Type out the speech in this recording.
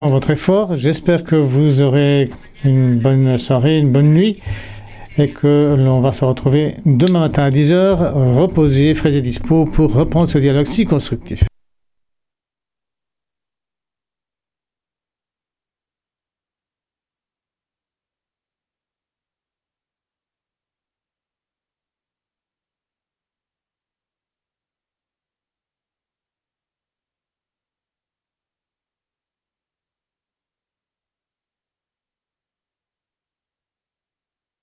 Votre effort. J'espère que vous aurez une bonne soirée, une bonne nuit et que l'on va se retrouver demain matin à 10h, reposé, frais et dispo pour reprendre ce dialogue si constructif.